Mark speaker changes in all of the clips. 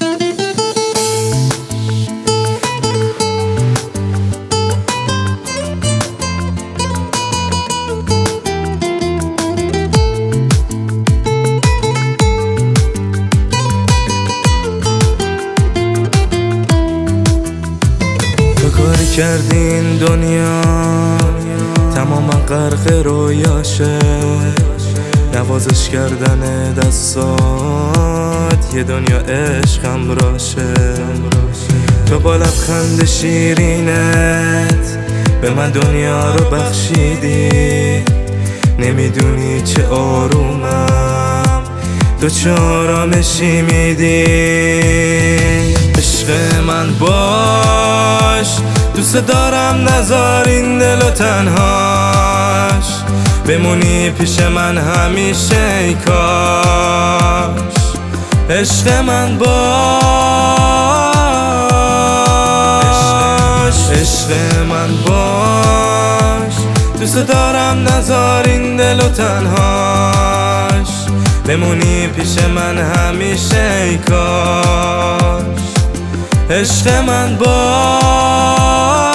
Speaker 1: کاری کردی این دنیا تماما غرق رویاشه، نوازش کردن دستات یه دنیا عشقم راشه. تو با لبخند شیرینت به من دنیا رو بخشیدی، نمیدونی چه آرومم تو چه آرامشی میدی. عشق من باش، دوست دارم نذار این دلو تنهاش، بمونی پیش من همیشه ای کاش. عشق من باش، عشق من باش، دوست دارم نذار این دلو تنهاش، بمونی پیش من همیشه ای کاش. عشق من باش.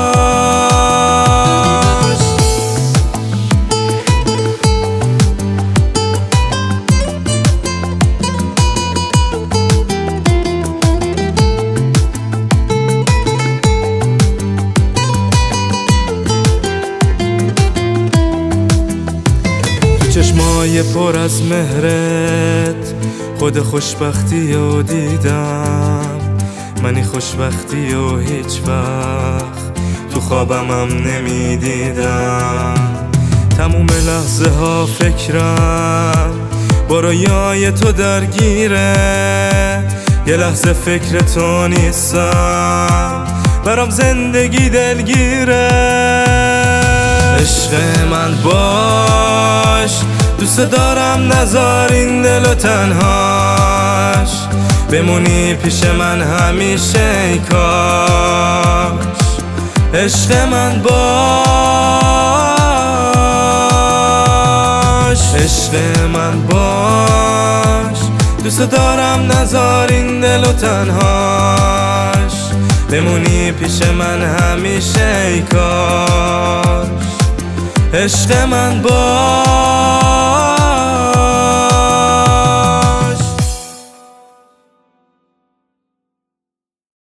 Speaker 1: چشمای پر از مهرت خود خوشبختی رو دیدم، منی خوشبختی و هیچ وقت تو خوابم هم نمیدیدم. تموم لحظه ها فکرم با رویای تو درگیره، یه لحظه فکر تو نیستم برام زندگی دلگیره. عشق من باش، دوست دارم نذار این دلو تنهاش، بمونی پیش من همیشه ای کاش. عشق من باش، عشق من باش، دوست دارم نذار این دلو تنهاش، بمونی پیش من همیشه ای کاش. عشق من باش.